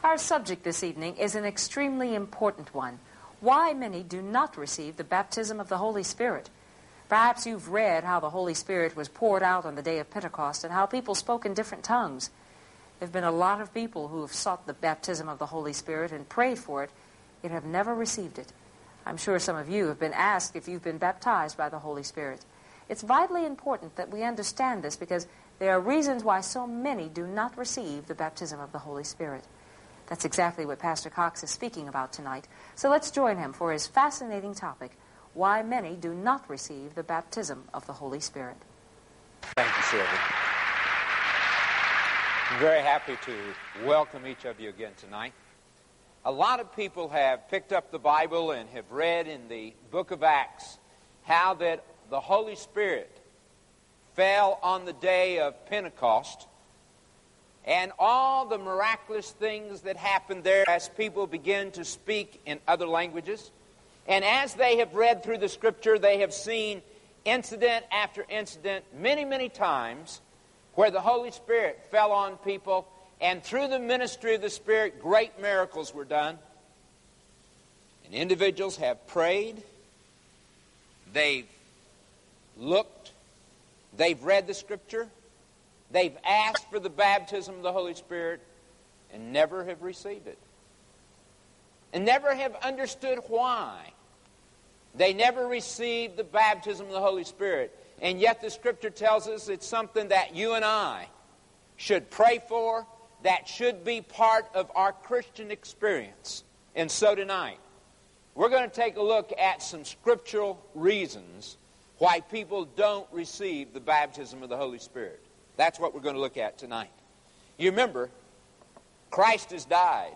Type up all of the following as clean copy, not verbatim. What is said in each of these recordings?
Our subject this evening is an extremely important one. Why many do not receive the baptism of the Holy Spirit. Perhaps you've read how the Holy Spirit was poured out on the day of Pentecost and how people spoke in different tongues. There have been a lot of people who have sought the baptism of the Holy Spirit and prayed for it, yet have never received it. I'm sure some of you have been asked if you've been baptized by the Holy Spirit. It's vitally important that we understand this because there are reasons why so many do not receive the baptism of the Holy Spirit. That's exactly what Pastor Cox is speaking about tonight. So let's join him for his fascinating topic, why many do not receive the baptism of the Holy Spirit. Thank you, Sylvia. I'm very happy to welcome each of you again tonight. A lot of people have picked up the Bible and have read in the book of Acts how that the Holy Spirit fell on the day of Pentecost, and all the miraculous things that happened there as people began to speak in other languages. And as they have read through the Scripture, they have seen incident after incident many, many times where the Holy Spirit fell on people, and through the ministry of the Spirit, great miracles were done. And individuals have prayed, they've looked, they've read the Scripture, they've asked for the baptism of the Holy Spirit, and never have received it. And never have understood why. They never received the baptism of the Holy Spirit. And yet the Scripture tells us it's something that you and I should pray for, that should be part of our Christian experience. And so tonight, we're going to take a look at some scriptural reasons why people don't receive the baptism of the Holy Spirit. That's what we're going to look at tonight. You remember, Christ has died.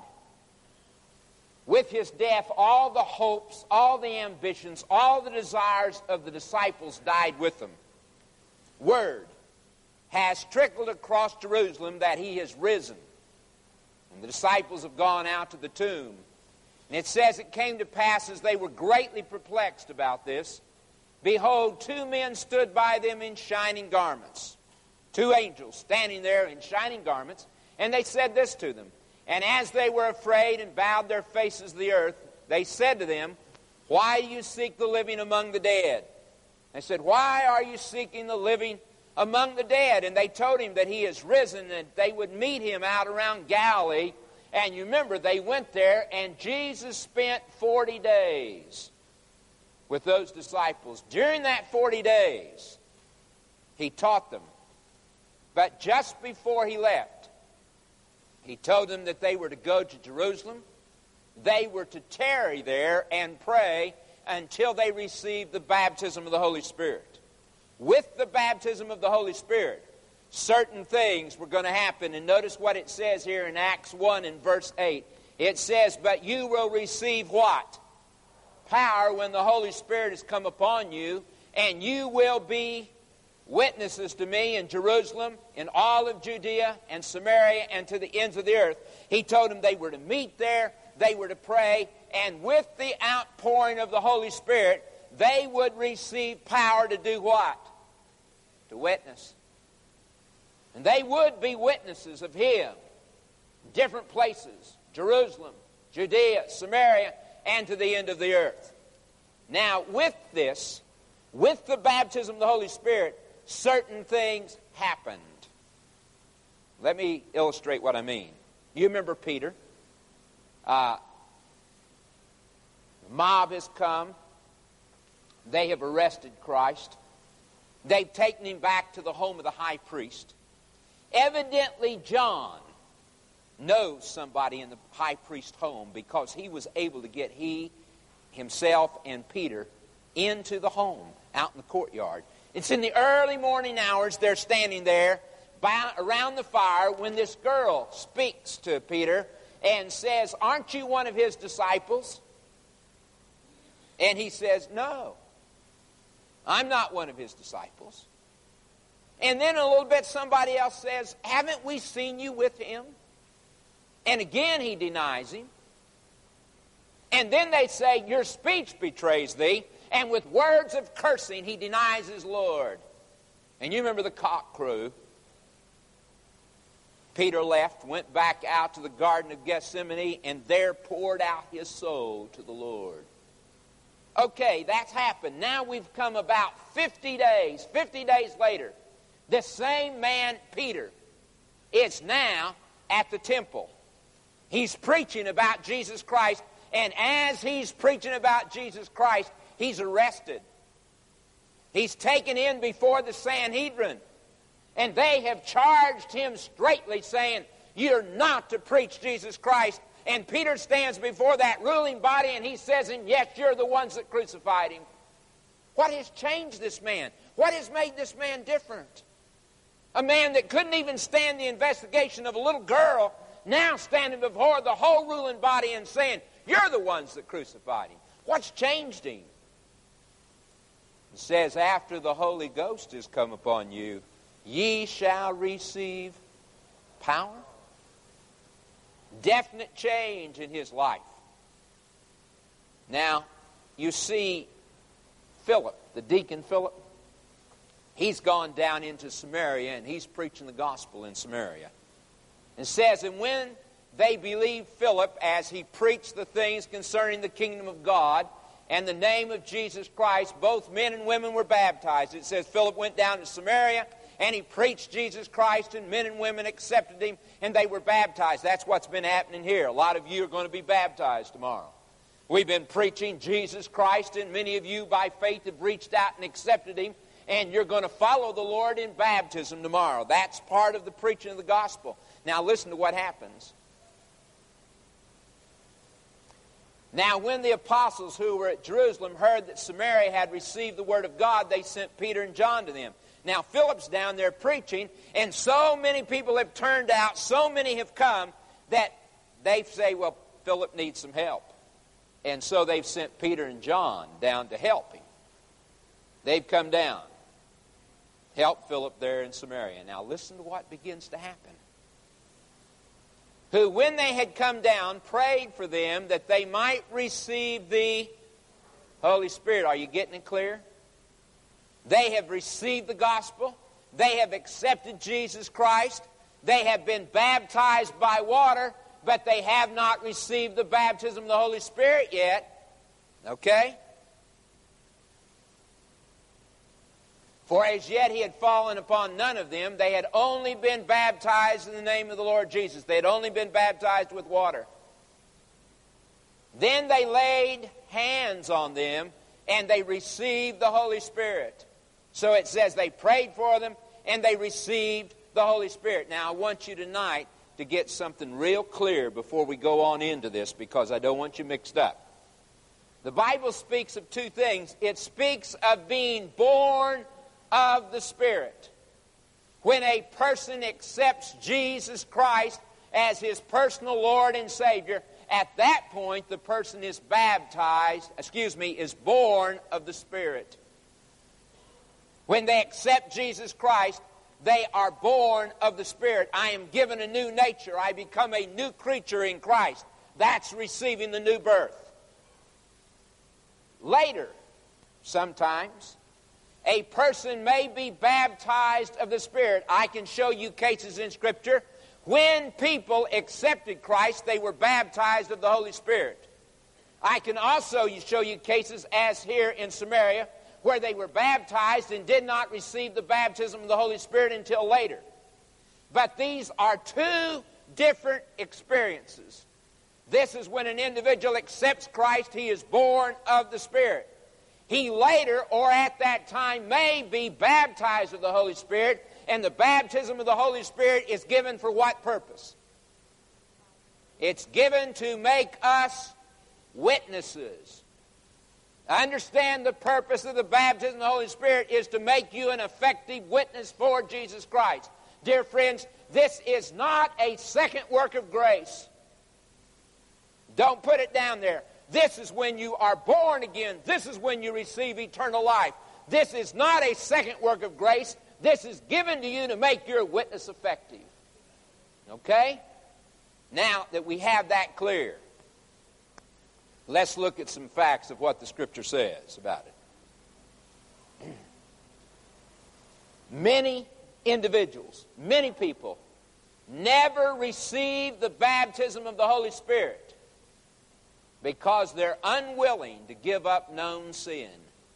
With his death, all the hopes, all the ambitions, all the desires of the disciples died with him. Word has trickled across Jerusalem that he has risen. And the disciples have gone out to the tomb. And it says it came to pass as they were greatly perplexed about this, behold, two men stood by them in shining garments. Two angels standing there in shining garments, and they said this to them. And as they were afraid and bowed their faces to the earth, they said to them, why do you seek the living among the dead? They said, why are you seeking the living among the dead? And they told him that he is risen, and they would meet him out around Galilee. And you remember, they went there, and Jesus spent 40 days with those disciples. During that 40 days, he taught them. But just before he left, he told them that they were to go to Jerusalem. They were to tarry there and pray until they received the baptism of the Holy Spirit. With the baptism of the Holy Spirit, certain things were going to happen. And notice what it says here in Acts 1 and verse 8. It says, but you will receive what? Power when the Holy Spirit has come upon you, and you will be witnesses to me in Jerusalem, in all of Judea and Samaria, and to the ends of the earth. He told them they were to meet there, they were to pray, and with the outpouring of the Holy Spirit, they would receive power to do what? To witness. And they would be witnesses of him. Different places, Jerusalem, Judea, Samaria, and to the end of the earth. Now, with this, with the baptism of the Holy Spirit, certain things happened. Let me illustrate what I mean. You remember Peter? The mob has come. They have arrested Christ. They've taken him back to the home of the high priest. Evidently, John knows somebody in the high priest's home because he was able to get himself and Peter into the home out in the courtyard. It's in the early morning hours. They're standing there around the fire when this girl speaks to Peter and says, aren't you one of his disciples? And he says, no, I'm not one of his disciples. And then a little bit somebody else says, haven't we seen you with him? And again he denies him. And then they say, your speech betrays thee. And with words of cursing, he denies his Lord. And you remember the cock crew. Peter left, went back out to the Garden of Gethsemane, and there poured out his soul to the Lord. Okay, that's happened. Now we've come about 50 days. 50 days later, the same man, Peter, is now at the temple. He's preaching about Jesus Christ, and as he's preaching about Jesus Christ, he's arrested. He's taken in before the Sanhedrin, and they have charged him straitly, saying, "You're not to preach Jesus Christ." And Peter stands before that ruling body, and he says, "And yes, you're the ones that crucified him." What has changed this man? What has made this man different? A man that couldn't even stand the investigation of a little girl, now standing before the whole ruling body and saying, "You're the ones that crucified him." What's changed him? It says, "After the Holy Ghost is come upon you, ye shall receive power." Definite change in his life. Now, you see Philip, the deacon Philip, he's gone down into Samaria, and he's preaching the gospel in Samaria. It says, "And when they believed Philip as he preached the things concerning the kingdom of God and the name of Jesus Christ, both men and women were baptized." It says Philip went down to Samaria, and he preached Jesus Christ, and men and women accepted him, and they were baptized. That's what's been happening here. A lot of you are going to be baptized tomorrow. We've been preaching Jesus Christ, and many of you by faith have reached out and accepted him, and you're going to follow the Lord in baptism tomorrow. That's part of the preaching of the gospel. Now listen to what happens. Now when the apostles who were at Jerusalem heard that Samaria had received the word of God, they sent Peter and John to them. Now Philip's down there preaching, and so many people have turned out, so many have come, that they say, "Well, Philip needs some help." And so they've sent Peter and John down to help him. They've come down, help Philip there in Samaria. Now listen to what begins to happen. "Who, when they had come down, prayed for them that they might receive the Holy Spirit." Are you getting it clear? They have received the gospel. They have accepted Jesus Christ. They have been baptized by water, but they have not received the baptism of the Holy Spirit yet. Okay? "For as yet he had fallen upon none of them. They had only been baptized in the name of the Lord Jesus." They had only been baptized with water. "Then they laid hands on them, and they received the Holy Spirit." So it says they prayed for them, and they received the Holy Spirit. Now I want you tonight to get something real clear before we go on into this, because I don't want you mixed up. The Bible speaks of two things. It speaks of being born of the Spirit. When a person accepts Jesus Christ as his personal Lord and Savior, at that point the person is is born of the Spirit. When they accept Jesus Christ, they are born of the Spirit. I am given a new nature. I become a new creature in Christ. That's receiving the new birth. Later, sometimes, a person may be baptized of the Spirit. I can show you cases in Scripture. When people accepted Christ, they were baptized of the Holy Spirit. I can also show you cases, as here in Samaria, where they were baptized and did not receive the baptism of the Holy Spirit until later. But these are two different experiences. This is when an individual accepts Christ, he is born of the Spirit. He later, or at that time, may be baptized with the Holy Spirit, and the baptism of the Holy Spirit is given for what purpose? It's given to make us witnesses. Understand, the purpose of the baptism of the Holy Spirit is to make you an effective witness for Jesus Christ. Dear friends, this is not a second work of grace. Don't put it down there. This is when you are born again. This is when you receive eternal life. This is not a second work of grace. This is given to you to make your witness effective. Okay? Now that we have that clear, let's look at some facts of what the Scripture says about it. Many individuals, many people never receive the baptism of the Holy Spirit because they're unwilling to give up known sin.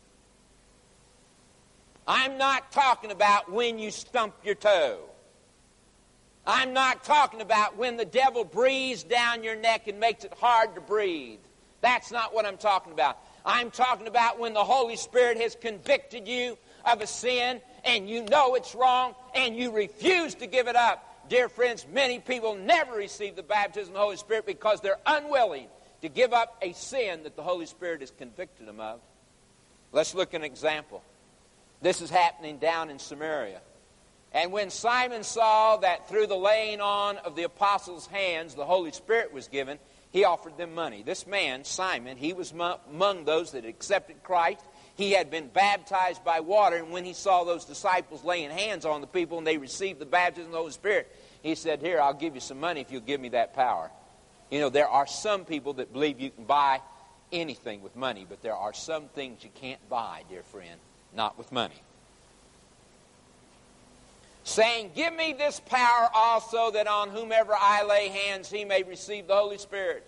I'm not talking about when you stump your toe. I'm not talking about when the devil breathes down your neck and makes it hard to breathe. That's not what I'm talking about. I'm talking about when the Holy Spirit has convicted you of a sin and you know it's wrong and you refuse to give it up. Dear friends, many people never receive the baptism of the Holy Spirit because they're unwilling to give up a sin that the Holy Spirit has convicted them of. Let's look at an example. This is happening down in Samaria. And when Simon saw that through the laying on of the apostles' hands the Holy Spirit was given, he offered them money. This man, Simon, he was among those that accepted Christ. He had been baptized by water, and when he saw those disciples laying hands on the people and they received the baptism of the Holy Spirit, he said, "Here, I'll give you some money if you'll give me that power." You know, there are some people that believe you can buy anything with money, but there are some things you can't buy, dear friend, not with money. Saying, "Give me this power also, that on whomever I lay hands he may receive the Holy Spirit."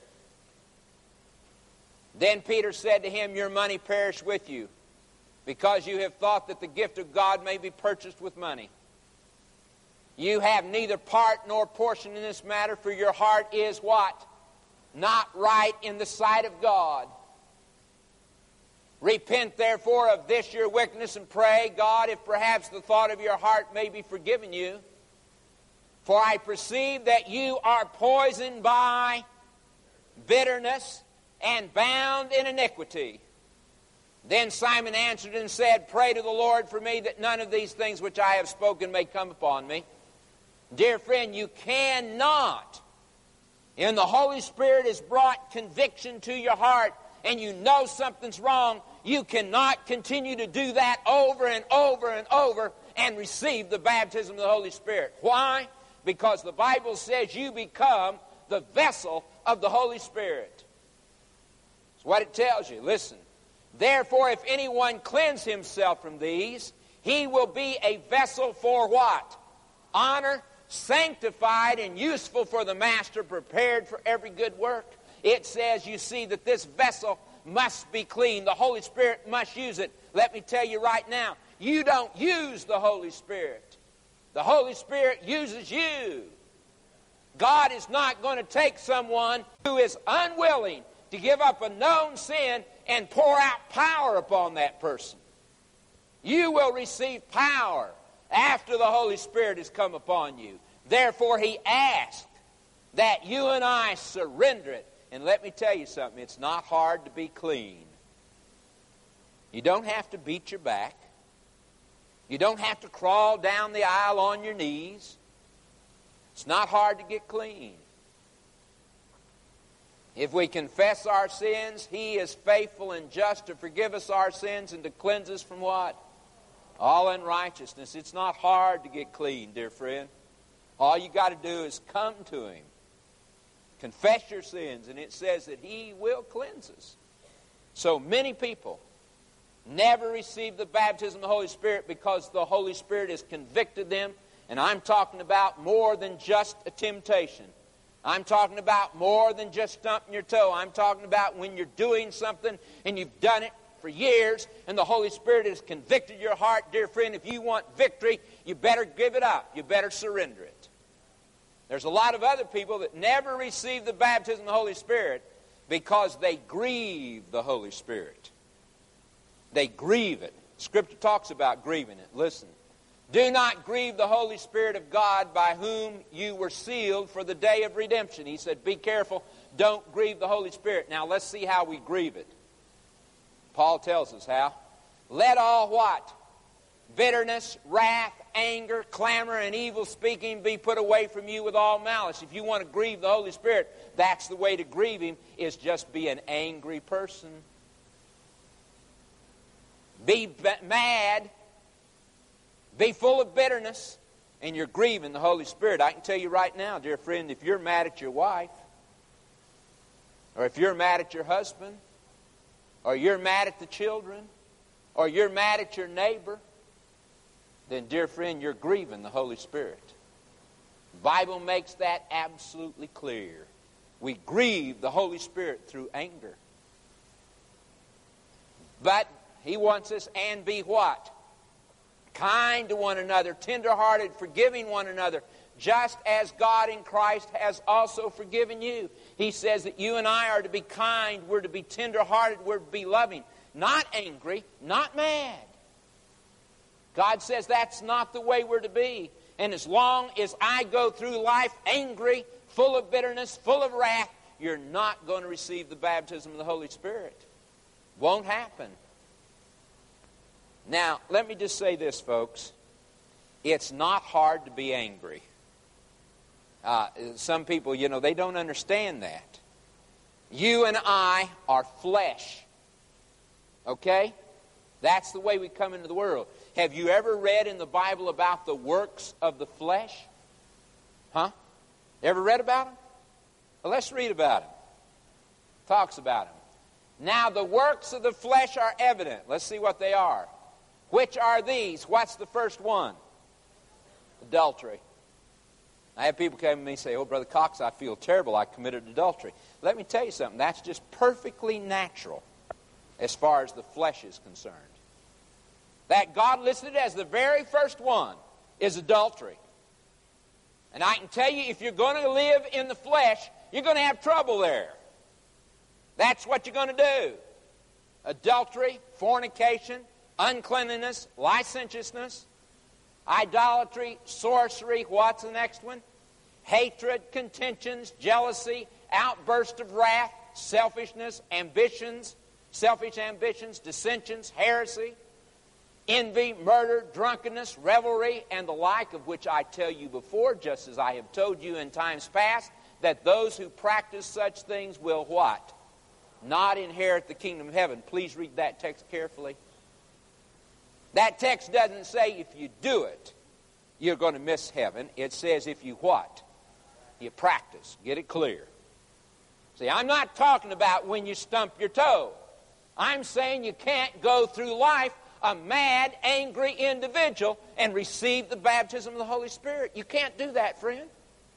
Then Peter said to him, "Your money perish with you, because you have thought that the gift of God may be purchased with money. You have neither part nor portion in this matter, for your heart is" what? "Not right in the sight of God. Repent therefore of this your wickedness, and pray God, if perhaps the thought of your heart may be forgiven you. For I perceive that you are poisoned by bitterness and bound in iniquity." Then Simon answered and said, "Pray to the Lord for me, that none of these things which I have spoken may come upon me." Dear friend, you cannot, and the Holy Spirit has brought conviction to your heart, and you know something's wrong, you cannot continue to do that over and over and over and receive the baptism of the Holy Spirit. Why? Because the Bible says you become the vessel of the Holy Spirit. That's what it tells you. Listen. "Therefore, if anyone cleanse himself from these, he will be a vessel for" what? "Honor, sanctified and useful for the master, prepared for every good work." It says, you see, that this vessel must be clean. The Holy Spirit must use it. Let me tell you right now, you don't use the Holy Spirit. The Holy Spirit uses you. God is not going to take someone who is unwilling to give up a known sin and pour out power upon that person. You will receive power after the Holy Spirit has come upon you. Therefore, he asked that you and I surrender it. And let me tell you something, it's not hard to be clean. You don't have to beat your back. You don't have to crawl down the aisle on your knees. It's not hard to get clean. If we confess our sins, he is faithful and just to forgive us our sins and to cleanse us from what? All unrighteousness. It's not hard to get clean, dear friend. All you got to do is come to him. Confess your sins, and it says that he will cleanse us. So many people never receive the baptism of the Holy Spirit because the Holy Spirit has convicted them. And I'm talking about more than just a temptation. I'm talking about more than just stumping your toe. I'm talking about when you're doing something and you've done it for years and the Holy Spirit has convicted your heart. Dear friend, if you want victory, you better give it up. You better surrender it. There's a lot of other people that never receive the baptism of the Holy Spirit because they grieve the Holy Spirit. They grieve it. Scripture talks about grieving it. Listen. "Do not grieve the Holy Spirit of God, by whom you were sealed for the day of redemption." He said, be careful. Don't grieve the Holy Spirit. Now let's see how we grieve it. Paul tells us how. "Let all" what? "Bitterness, wrath, anger, clamor, and evil speaking be put away from you with all malice." If you want to grieve the Holy Spirit, that's the way to grieve him, is just be an angry person. Be mad. Be full of bitterness, and you're grieving the Holy Spirit. I can tell you right now, dear friend, if you're mad at your wife, or if you're mad at your husband, or you're mad at the children, or you're mad at your neighbor, then, dear friend, you're grieving the Holy Spirit. The Bible makes that absolutely clear. We grieve the Holy Spirit through anger. But He wants us and be what? Kind to one another, tender-hearted, forgiving one another, just as God in Christ has also forgiven you. He says that you and I are to be kind, we're to be tender-hearted, we're to be loving. Not angry, not mad. God says that's not the way we're to be. And as long as I go through life angry, full of bitterness, full of wrath, you're not going to receive the baptism of the Holy Spirit. Won't happen. Now, let me just say this, folks. It's not hard to be angry. Some people, they don't understand that. You and I are flesh. Okay? That's the way we come into the world. Have you ever read in the Bible about the works of the flesh? Huh? Ever read about them? Well, let's read about them. Talks about them. Now the works of the flesh are evident. Let's see what they are. Which are these? What's the first one? Adultery. I have people come to me and say, "Oh, Brother Cox, I feel terrible. I committed adultery." Let me tell you something. That's just perfectly natural as far as the flesh is concerned. That God listed as the very first one is adultery. And I can tell you, if you're going to live in the flesh, you're going to have trouble there. That's what you're going to do. Adultery, fornication, uncleanness, licentiousness, idolatry, sorcery. What's the next one? Hatred, contentions, jealousy, outburst of wrath, selfishness, selfish ambitions, dissensions, heresy, envy, murder, drunkenness, revelry, and the like, of which I tell you before, just as I have told you in times past, that those who practice such things will what? Not inherit the kingdom of heaven. Please read that text carefully. That text doesn't say if you do it, you're going to miss heaven. It says if you what? You practice. Get it clear. See, I'm not talking about when you stump your toe. I'm saying you can't go through life a mad, angry individual and receive the baptism of the Holy Spirit. You can't do that, friend.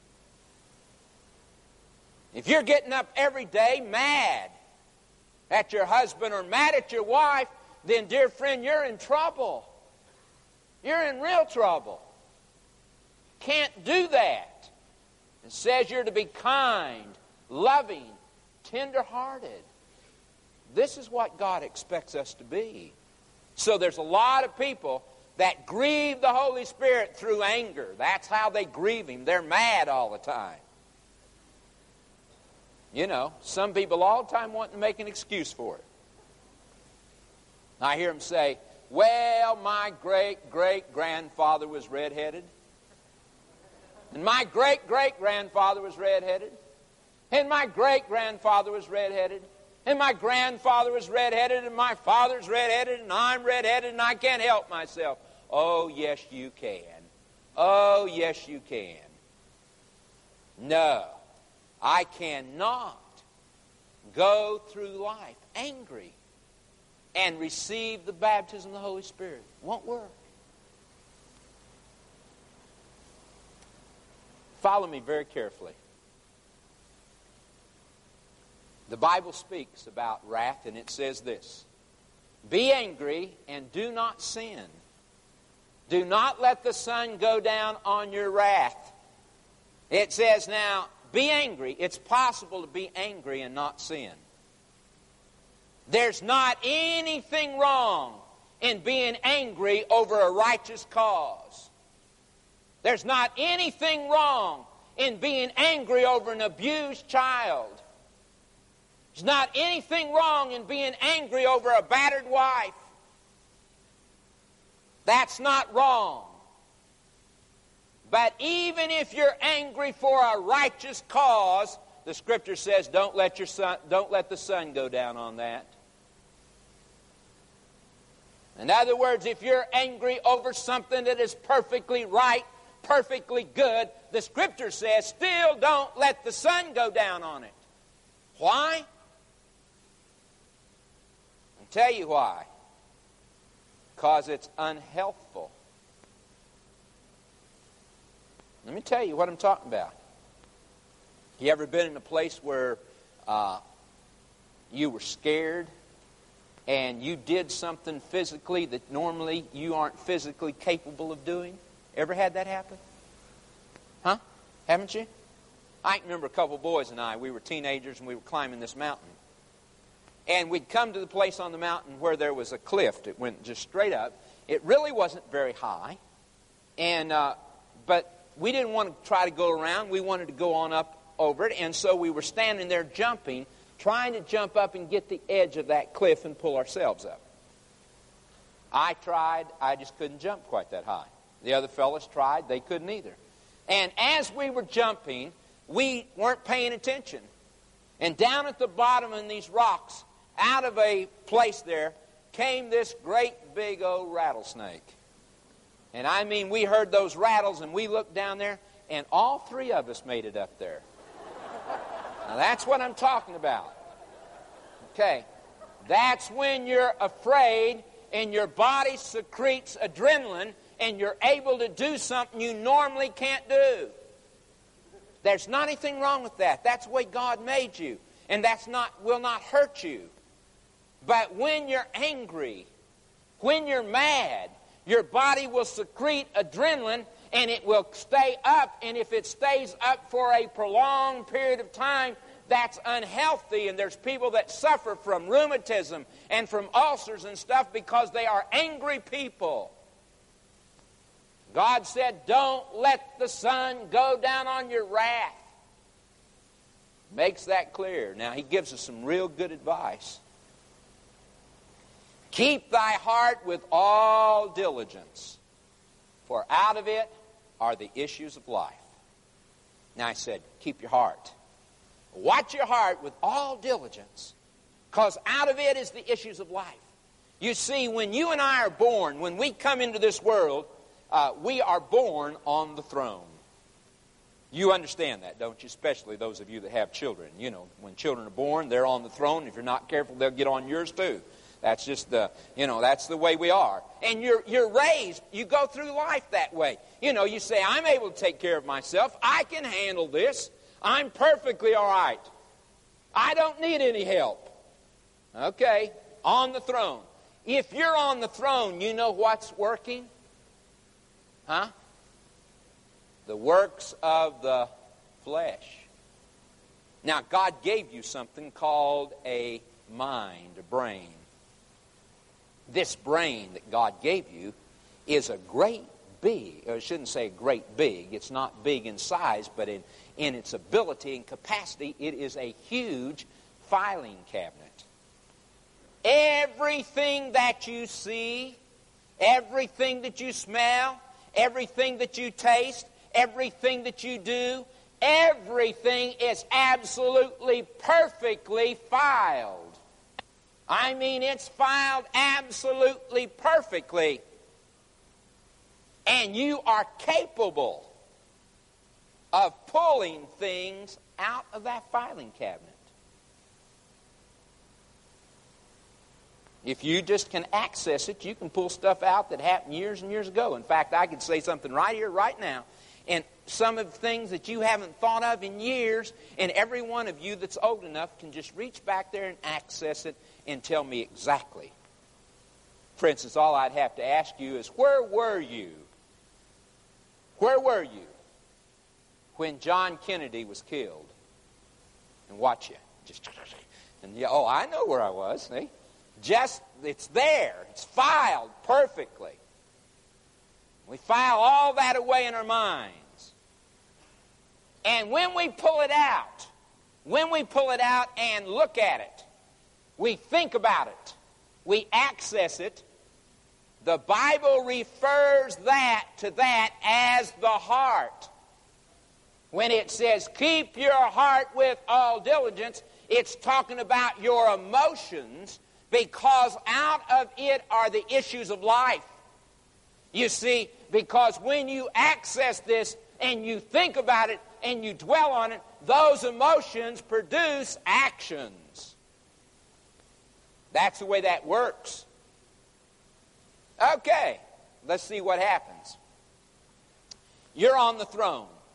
If you're getting up every day mad at your husband or mad at your wife, then, dear friend, you're in trouble. You're in real trouble. Can't do that. It says you're to be kind, loving, tender-hearted. This is what God expects us to be. So there's a lot of people that grieve the Holy Spirit through anger. That's how they grieve Him. They're mad all the time. Some people all the time want to make an excuse for it. I hear them say, "Well, my great-great-grandfather was redheaded. And my great-great-grandfather was redheaded. And my great-grandfather was redheaded. And my grandfather was redheaded, and my father's redheaded, and I'm redheaded, and I can't help myself." Oh, yes, you can. Oh, yes, you can. No, I cannot go through life angry and receive the baptism of the Holy Spirit. It won't work. Follow me very carefully. The Bible speaks about wrath, and it says this: "Be angry and do not sin. Do not let the sun go down on your wrath." It says now, be angry. It's possible to be angry and not sin. There's not anything wrong in being angry over a righteous cause. There's not anything wrong in being angry over an abused child. There's not anything wrong in being angry over a battered wife. That's not wrong. But even if you're angry for a righteous cause, the Scripture says don't let the sun go down on that. In other words, if you're angry over something that is perfectly right, perfectly good, the Scripture says still don't let the sun go down on it. Why? I'll tell you why. Because it's unhealthful. Let me tell you what I'm talking about. You ever been in a place where you were scared and you did something physically that normally you aren't physically capable of doing? Ever had that happen? Huh? Haven't you? I can remember a couple of boys and I, we were teenagers and we were climbing this mountain. And we'd come to the place on the mountain where there was a cliff that went just straight up. It really wasn't very high. And but we didn't want to try to go around. We wanted to go on up over it. And so we were standing there jumping, trying to jump up and get the edge of that cliff and pull ourselves up. I tried. I just couldn't jump quite that high. The other fellas tried. They couldn't either. And as we were jumping, we weren't paying attention. And down at the bottom in these rocks, out of a place there, came this great big old rattlesnake. And I mean, we heard those rattles and we looked down there and all three of us made it up there. Now that's what I'm talking about. Okay. That's when you're afraid and your body secretes adrenaline and you're able to do something you normally can't do. There's not anything wrong with that. That's the way God made you. And will not hurt you. But when you're angry, when you're mad, your body will secrete adrenaline and it will stay up. And if it stays up for a prolonged period of time, that's unhealthy. And there's people that suffer from rheumatism and from ulcers and stuff because they are angry people. God said, don't let the sun go down on your wrath. Makes that clear. Now, he gives us some real good advice. Keep thy heart with all diligence, for out of it are the issues of life. Now, I said, keep your heart. Watch your heart with all diligence, because out of it is the issues of life. You see, when you and I are born, when we come into this world, we are born on the throne. You understand that, don't you? Especially those of you that have children. You know, when children are born, they're on the throne. If you're not careful, they'll get on yours too. That's just that's the way we are. And you're raised, you go through life that way. You know, you say, I'm able to take care of myself. I can handle this. I'm perfectly all right. I don't need any help. Okay, on the throne. If you're on the throne, you know what's working? Huh? The works of the flesh. Now, God gave you something called a mind, a brain. This brain that God gave you is a great big, or I shouldn't say great big, it's not big in size, but in its ability and capacity, it is a huge filing cabinet. Everything that you see, everything that you smell, everything that you taste, everything that you do, everything is absolutely perfectly filed. I mean, it's filed absolutely perfectly. And you are capable of pulling things out of that filing cabinet. If you just can access it, you can pull stuff out that happened years and years ago. In fact, I could say something right here, right now, and some of the things that you haven't thought of in years, and every one of you that's old enough can just reach back there and access it and tell me exactly. For instance, all I'd have to ask you is, where were you? Where were you when John Kennedy was killed? And watch you. I know where I was. See? It's there. It's filed perfectly. We file all that away in our minds. And when we pull it out and look at it, we think about it, we access it, the Bible refers to that as the heart. When it says, keep your heart with all diligence, it's talking about your emotions, because out of it are the issues of life. You see, because when you access this and you think about it and you dwell on it, those emotions produce actions. That's the way that works. Okay, let's see what happens. You're on the throne.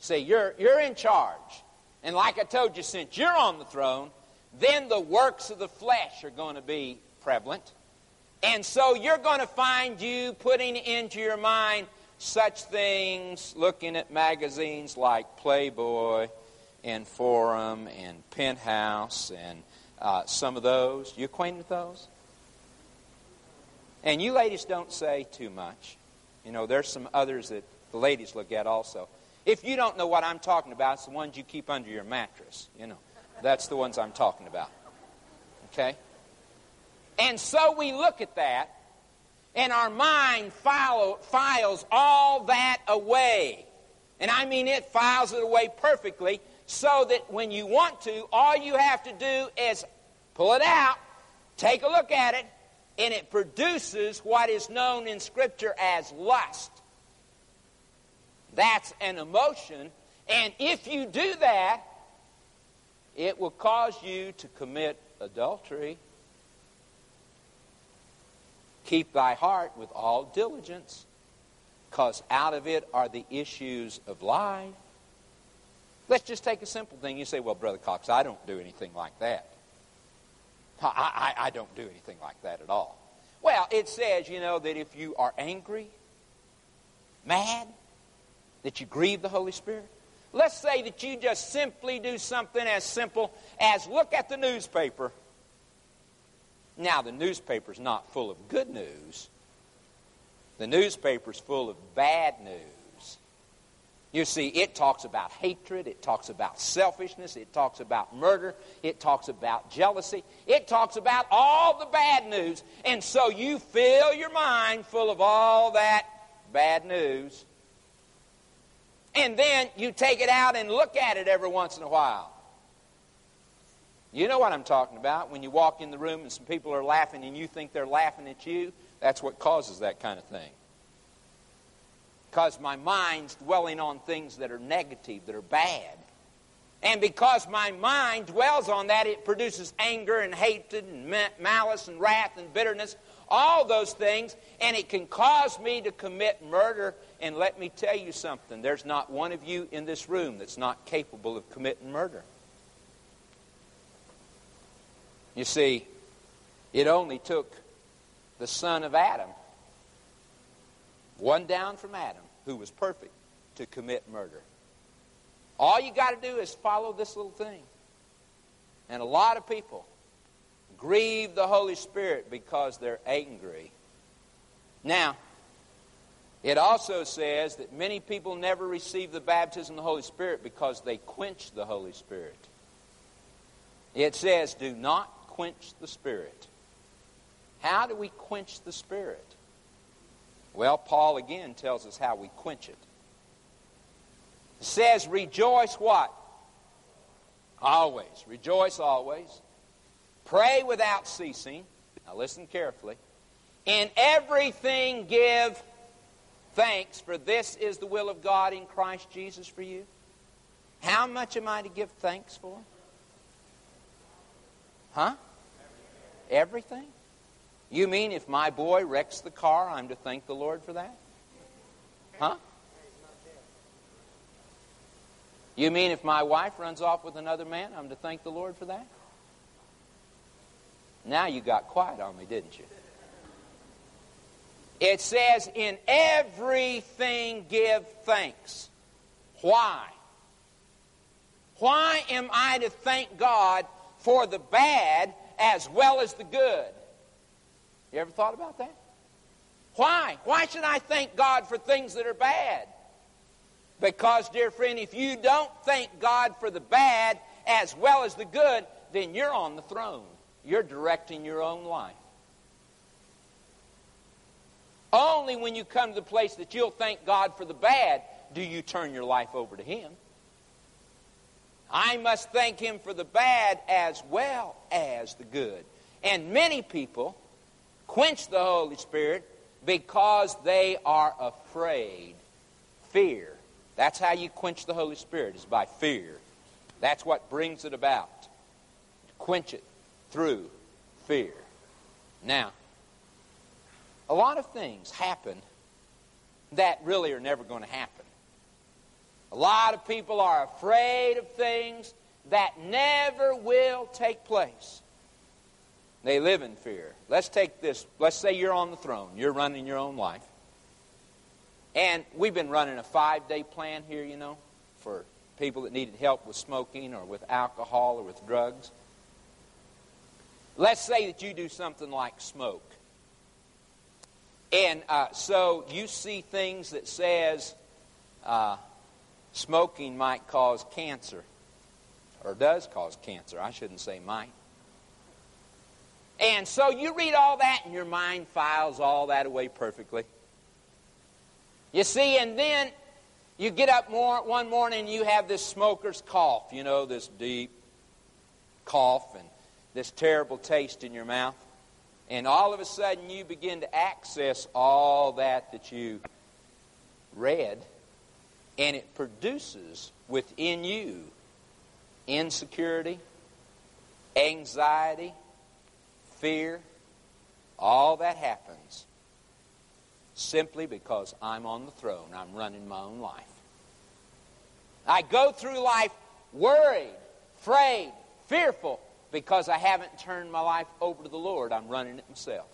See, you're in charge. And like I told you, since you're on the throne, then the works of the flesh are going to be prevalent. And so you're going to find you putting into your mind such things, looking at magazines like Playboy and Forum and Penthouse and some of those. You acquainted with those? And you ladies don't say too much. You know, there's some others that the ladies look at also. If you don't know what I'm talking about, it's the ones you keep under your mattress. You know, that's the ones I'm talking about. Okay? And so we look at that, and our mind files all that away. And I mean it files it away perfectly, so that when you want to, all you have to do is pull it out, take a look at it, and it produces what is known in Scripture as lust. That's an emotion, and if you do that, it will cause you to commit adultery. Keep thy heart with all diligence, because out of it are the issues of life. Let's just take a simple thing. You say, well, Brother Cox, I don't do anything like that. I don't do anything like that at all. Well, it says, you know, that if you are angry, mad, that you grieve the Holy Spirit. Let's say that you just simply do something as simple as look at the newspaper. Now, the newspaper's not full of good news. The newspaper's full of bad news. You see, it talks about hatred, it talks about selfishness, it talks about murder, it talks about jealousy, it talks about all the bad news. And so you fill your mind full of all that bad news. And then you take it out and look at it every once in a while. You know what I'm talking about. When you walk in the room and some people are laughing and you think they're laughing at you, that's what causes that kind of thing. Because my mind's dwelling on things that are negative, that are bad. And because my mind dwells on that, it produces anger and hatred and malice and wrath and bitterness, all those things, and it can cause me to commit murder. And let me tell you something, there's not one of you in this room that's not capable of committing murder. You see, it only took the son of Adam, one down from Adam, who was perfect, to commit murder. All you got to do is follow this little thing. And a lot of people grieve the Holy Spirit because they're angry. Now, it also says that many people never receive the baptism of the Holy Spirit because they quench the Holy Spirit. It says, do not quench the Spirit. How do we quench the Spirit? Well, Paul again tells us how we quench it. It says, rejoice what? Always. Rejoice always. Pray without ceasing. Now listen carefully. In everything give thanks, for this is the will of God in Christ Jesus for you. How much am I to give thanks for? Huh? Everything? You mean if my boy wrecks the car, I'm to thank the Lord for that? Huh? You mean if my wife runs off with another man, I'm to thank the Lord for that? Now you got quiet on me, didn't you? It says, in everything give thanks. Why? Why am I to thank God for the bad as well as the good? You ever thought about that? Why? Why should I thank God for things that are bad? Because, dear friend, if you don't thank God for the bad as well as the good, then you're on the throne. You're directing your own life. Only when you come to the place that you'll thank God for the bad do you turn your life over to Him. I must thank Him for the bad as well as the good. And many people quench the Holy Spirit because they are afraid. Fear. That's how you quench the Holy Spirit, is by fear. That's what brings it about. Quench it through fear. Now, a lot of things happen that really are never going to happen. A lot of people are afraid of things that never will take place. They live in fear. Let's take this. Let's say you're on the throne. You're running your own life. And we've been running a 5-day plan here, for people that needed help with smoking or with alcohol or with drugs. Let's say that you do something like smoke. And so you see things that says smoking might cause cancer. Or does cause cancer. I shouldn't say might. And so you read all that and your mind files all that away perfectly. You see, and then you get up one morning and you have this smoker's cough, this deep cough and this terrible taste in your mouth. And all of a sudden you begin to access all that you read, and it produces within you insecurity, anxiety, fear. All that happens simply because I'm on the throne. I'm running my own life. I go through life worried, afraid, fearful because I haven't turned my life over to the Lord. I'm running it myself.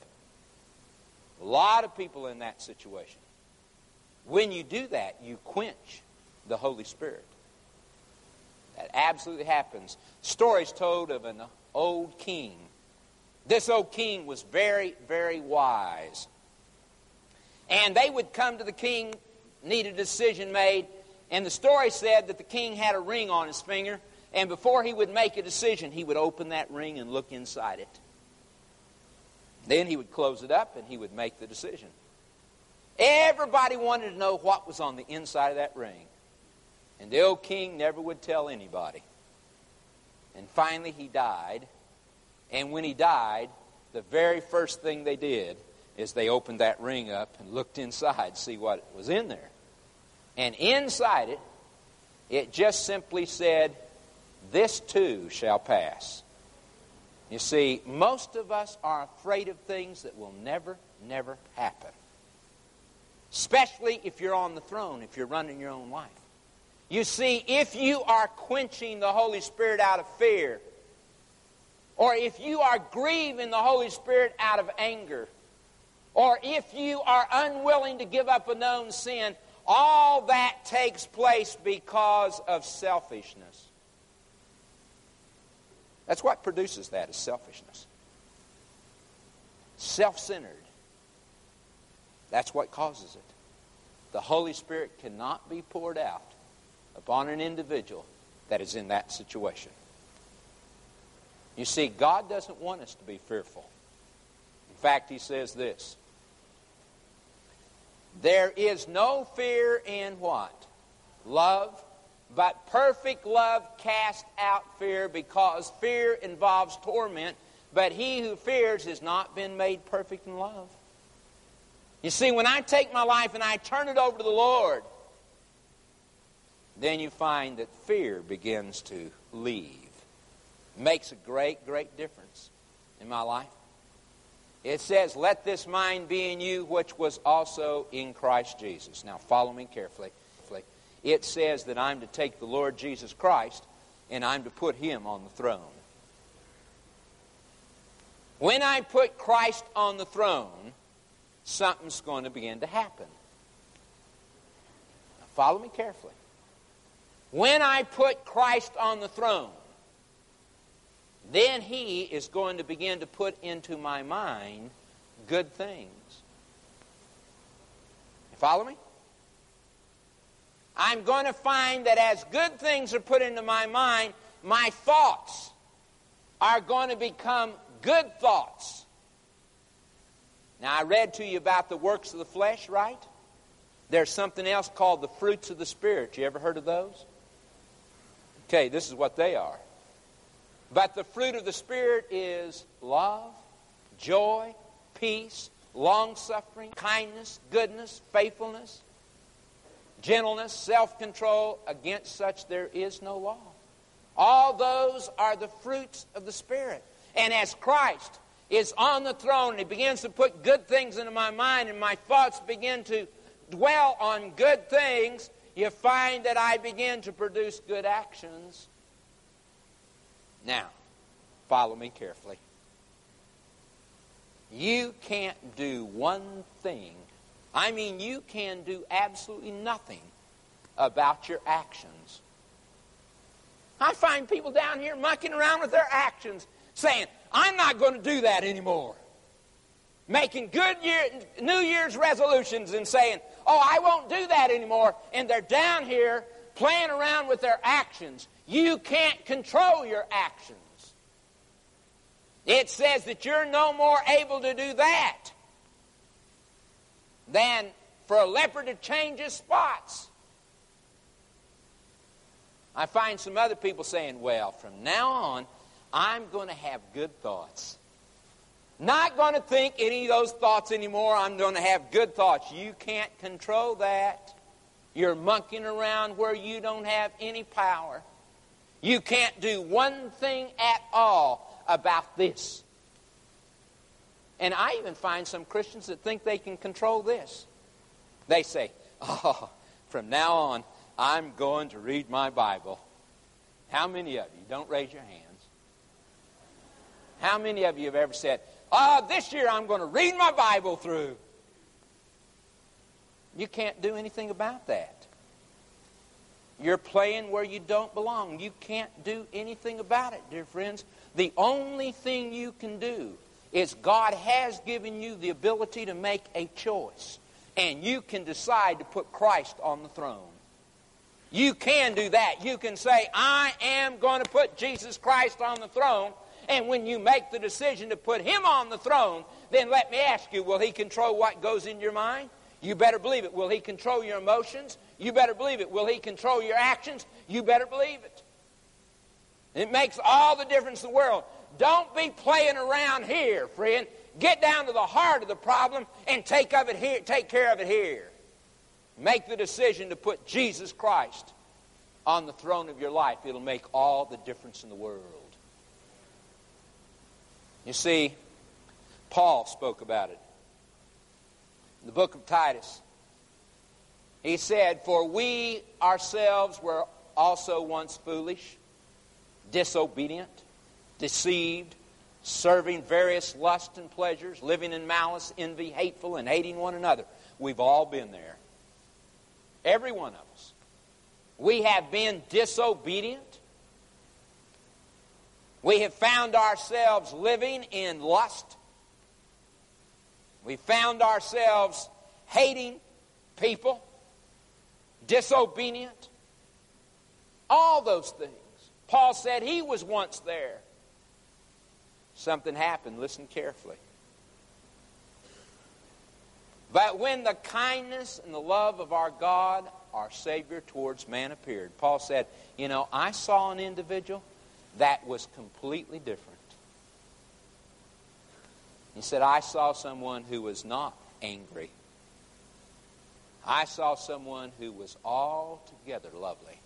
A lot of people in that situation. When you do that, you quench the Holy Spirit. That absolutely happens. Stories told of an old king. This old king was very, very wise. And they would come to the king, need a decision made, and the story said that the king had a ring on his finger, and before he would make a decision, he would open that ring and look inside it. Then he would close it up and he would make the decision. Everybody wanted to know what was on the inside of that ring. And the old king never would tell anybody. And finally he died. And when he died, the very first thing they did is they opened that ring up and looked inside to see what was in there. And inside it, it just simply said, "This too shall pass." You see, most of us are afraid of things that will never, never happen. Especially if you're on the throne, if you're running your own life. You see, if you are quenching the Holy Spirit out of fear, or if you are grieving the Holy Spirit out of anger, or if you are unwilling to give up a known sin, all that takes place because of selfishness. That's what produces that, is selfishness. Self-centered. That's what causes it. The Holy Spirit cannot be poured out upon an individual that is in that situation. You see, God doesn't want us to be fearful. In fact, He says this: there is no fear in what? Love. But perfect love casts out fear, because fear involves torment. But he who fears has not been made perfect in love. You see, when I take my life and I turn it over to the Lord, then you find that fear begins to leave. It makes a great, great difference in my life. It says, "Let this mind be in you, which was also in Christ Jesus." Now follow me carefully. It says that I'm to take the Lord Jesus Christ and I'm to put Him on the throne. When I put Christ on the throne, something's going to begin to happen. Now follow me carefully. When I put Christ on the throne, then He is going to begin to put into my mind good things. You follow me? I'm going to find that as good things are put into my mind, my thoughts are going to become good thoughts. Now, I read to you about the works of the flesh, right? There's something else called the fruits of the Spirit. You ever heard of those? Okay, this is what they are. But the fruit of the Spirit is love, joy, peace, long-suffering, kindness, goodness, faithfulness, gentleness, self-control. Against such there is no law. All those are the fruits of the Spirit. And as Christ is on the throne and He begins to put good things into my mind and my thoughts begin to dwell on good things, you find that I begin to produce good actions. Now, follow me carefully. You can't do one thing. I mean, you can do absolutely nothing about your actions. I find people down here mucking around with their actions, saying, I'm not going to do that anymore. Making New Year's resolutions and saying, oh, I won't do that anymore. And they're down here playing around with their actions. You can't control your actions. It says that you're no more able to do that than for a leopard to change his spots. I find some other people saying, well, from now on, I'm going to have good thoughts. Not going to think any of those thoughts anymore. I'm going to have good thoughts. You can't control that. You're monkeying around where you don't have any power. You can't do one thing at all about this. And I even find some Christians that think they can control this. They say, oh, from now on, I'm going to read my Bible. How many of you, don't raise your hands, how many of you have ever said, this year I'm going to read my Bible through? You can't do anything about that. You're playing where you don't belong. You can't do anything about it, dear friends. The only thing you can do is God has given you the ability to make a choice. And you can decide to put Christ on the throne. You can do that. You can say, I am going to put Jesus Christ on the throne. And when you make the decision to put Him on the throne, then let me ask you, will He control what goes in your mind? You better believe it. Will He control your emotions? You better believe it. Will He control your actions? You better believe it. It makes all the difference in the world. Don't be playing around here, friend. Get down to the heart of the problem and take care of it here. Make the decision to put Jesus Christ on the throne of your life. It'll make all the difference in the world. You see, Paul spoke about it. In the book of Titus, he said, for we ourselves were also once foolish, disobedient, deceived, serving various lusts and pleasures, living in malice, envy, hateful, and hating one another. We've all been there. Every one of us. We have been disobedient. We have found ourselves living in lust. We found ourselves hating people, disobedient, all those things. Paul said he was once there. Something happened. Listen carefully. But when the kindness and the love of our God, our Savior towards man appeared, Paul said, I saw an individual that was completely different. He said, I saw someone who was not angry. I saw someone who was altogether lovely.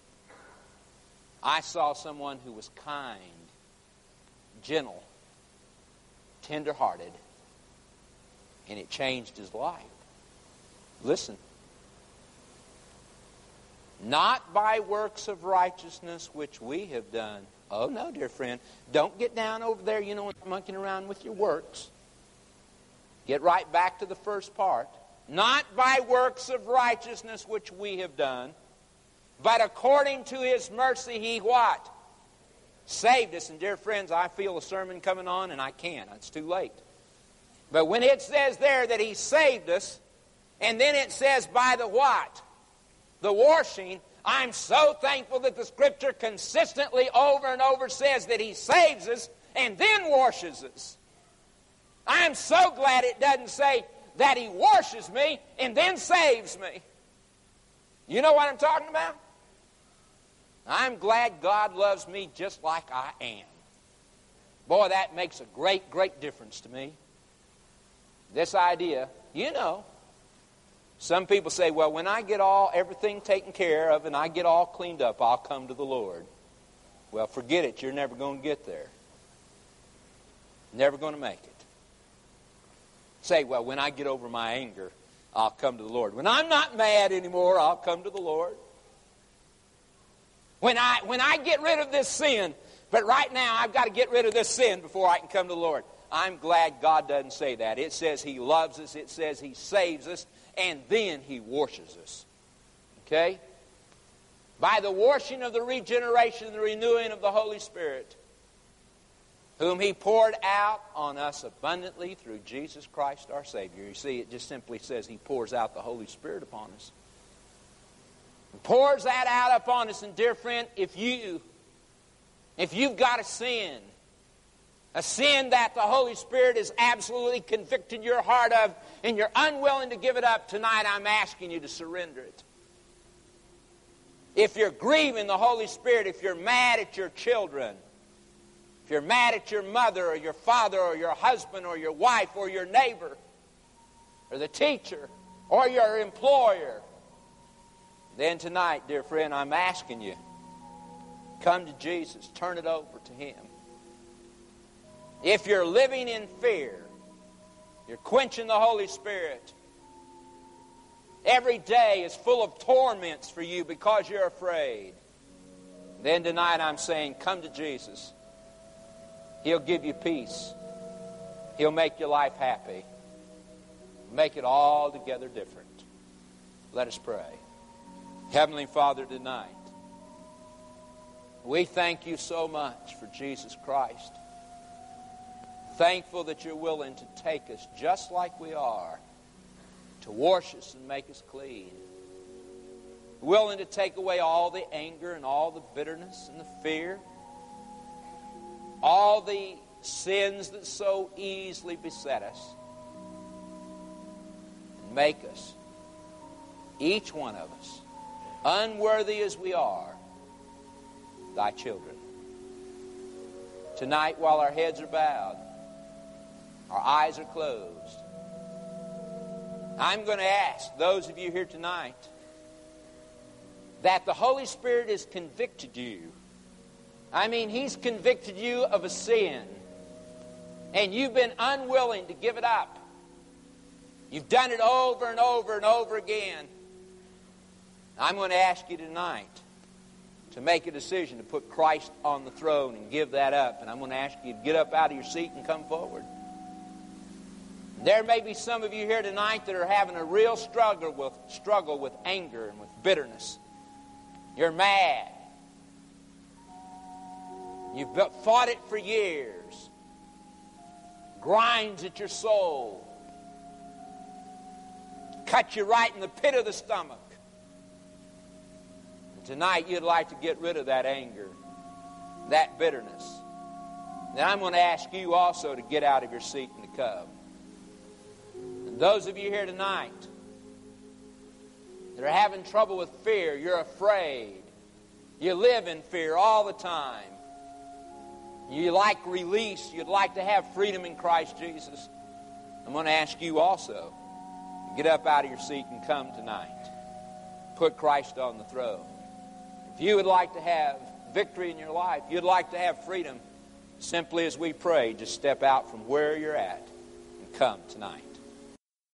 I saw someone who was kind, gentle, tender-hearted, and it changed his life. Listen. Not by works of righteousness which we have done. Oh, no, dear friend. Don't get down over there, monkeying around with your works. Get right back to the first part. Not by works of righteousness which we have done, but according to His mercy He what? Saved us. And dear friends, I feel a sermon coming on and I can't. It's too late. But when it says there that He saved us, and then it says by the what? The washing. I'm so thankful that the Scripture consistently over and over says that He saves us and then washes us. I'm so glad it doesn't say that He washes me and then saves me. You know what I'm talking about? I'm glad God loves me just like I am. Boy, that makes a great, great difference to me. This idea, some people say, well, when I get everything taken care of and I get all cleaned up, I'll come to the Lord. Well, forget it. You're never going to get there. Never going to make it. Say, well, when I get over my anger, I'll come to the Lord. When I'm not mad anymore, I'll come to the Lord. When I get rid of this sin, but right now I've got to get rid of this sin before I can come to the Lord. I'm glad God doesn't say that. It says He loves us. It says He saves us. And then He washes us. Okay? By the washing of the regeneration and the renewing of the Holy Spirit, whom He poured out on us abundantly through Jesus Christ our Savior. You see, it just simply says He pours out the Holy Spirit upon us. He pours that out upon us. And dear friend, if you've got a sin that the Holy Spirit has absolutely convicted your heart of, and you're unwilling to give it up, tonight I'm asking you to surrender it. If you're grieving the Holy Spirit, if you're mad at your children, if you're mad at your mother or your father or your husband or your wife or your neighbor or the teacher or your employer, then tonight, dear friend, I'm asking you, come to Jesus. Turn it over to Him. If you're living in fear, you're quenching the Holy Spirit. Every day is full of torments for you because you're afraid. Then tonight I'm saying, come to Jesus. He'll give you peace. He'll make your life happy. Make it altogether different. Let us pray. Heavenly Father, tonight, we thank you so much for Jesus Christ. Thankful that you're willing to take us just like we are, to wash us and make us clean. Willing to take away all the anger and all the bitterness and the fear, all the sins that so easily beset us, and make us, each one of us, unworthy as we are, thy children. Tonight, while our heads are bowed, our eyes are closed, I'm going to ask those of you here tonight that the Holy Spirit has convicted you. I mean, He's convicted you of a sin, and you've been unwilling to give it up. You've done it over and over and over again. I'm going to ask you tonight to make a decision to put Christ on the throne and give that up. And I'm going to ask you to get up out of your seat and come forward. There may be some of you here tonight that are having a real struggle with anger and with bitterness. You're mad. You've fought it for years. Grinds at your soul. Cut you right in the pit of the stomach. And tonight you'd like to get rid of that anger, that bitterness. Then I'm going to ask you also to get out of your seat and to come. And those of you here tonight that are having trouble with fear, you're afraid. You live in fear all the time. You like release. You'd like to have freedom in Christ Jesus. I'm going to ask you also to get up out of your seat and come tonight. Put Christ on the throne. If you would like to have victory in your life, you'd like to have freedom, simply as we pray, just step out from where you're at and come tonight.